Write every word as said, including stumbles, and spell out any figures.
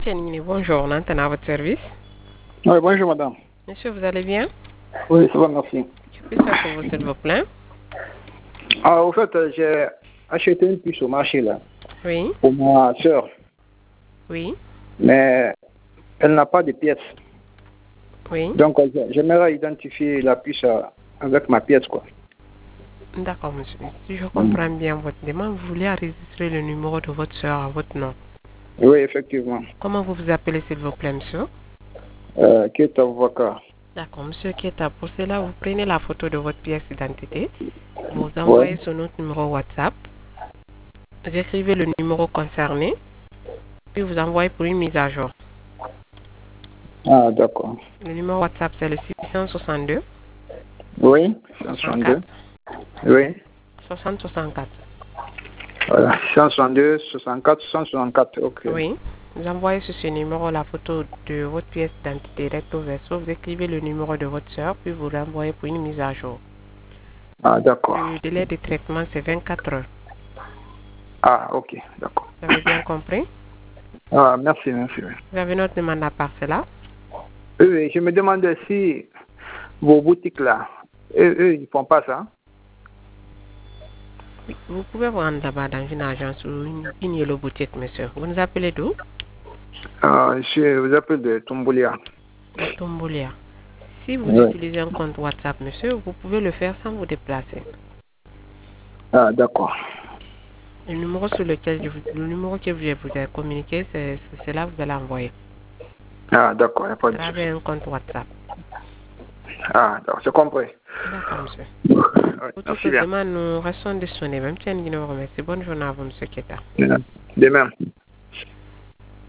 Tianini, bonjour, Nantan à votre service. Oui, bonjour madame. Monsieur, vous allez bien? Oui, ça va, merci. Je puis faire pour vous, s'il vous plaît. Ah, au fait, euh, j'ai acheté une puce au marché là, Oui, pour ma soeur, oui, mais elle n'a pas de pièces. oui. Donc, euh, j'aimerais identifier la puce euh, avec ma pièce, quoi. D'accord, monsieur. Si je comprends bien votre demande, vous voulez enregistrer le numéro de votre soeur à votre nom. Oui, effectivement. Comment vous vous appelez, s'il vous plaît, monsieur? Euh, qui est avocat. D'accord, monsieur Kieta. Pour cela, vous prenez la photo de votre pièce d'identité, vous Oui. envoyez sur notre numéro WhatsApp, vous écrivez le numéro concerné, puis vous envoyez pour une mise à jour. Ah, d'accord. Le numéro WhatsApp, c'est le six cent soixante-deux, Oui, soixante-quatre, cent soixante-deux. Oui. soixante soixante-quatre. Voilà, cent soixante-deux, soixante-quatre, cent soixante-quatre, ok. Oui. Vous envoyez sur ce numéro la photo de votre pièce d'identité recto verso. Vous écrivez le numéro de votre soeur, puis vous l'envoyez pour une mise à jour. Ah, d'accord. Le délai de traitement, c'est vingt-quatre heures. Ah, ok, d'accord. Vous avez bien compris? Ah, merci, merci. Oui, Vous avez notre demande à part cela? oui, je me demandais si vos boutiques là, eux, eux ils font pas ça. Oui. Vous pouvez vous rendre là-bas dans une agence ou une, une yellow boutique, monsieur. Vous nous appelez d'où? Euh, je vous appelle de Tomboulia. De Tombolia. Si vous Oui. utilisez un compte WhatsApp, monsieur, vous pouvez le faire sans vous déplacer. Ah, d'accord. Le numéro sur lequel je vous, le numéro que je vous ai communiqué, c'est c'est là que vous allez envoyer. Ah, d'accord, il n'y a pas À de souci. travers un compte WhatsApp. Ah, d'accord, c'est compris. D'accord, monsieur. Ouais, Pour toute merci autre bien. demande, nous restons disponibles. Même si on vous remercie. Bonne journée à vous, monsieur Keta. De même.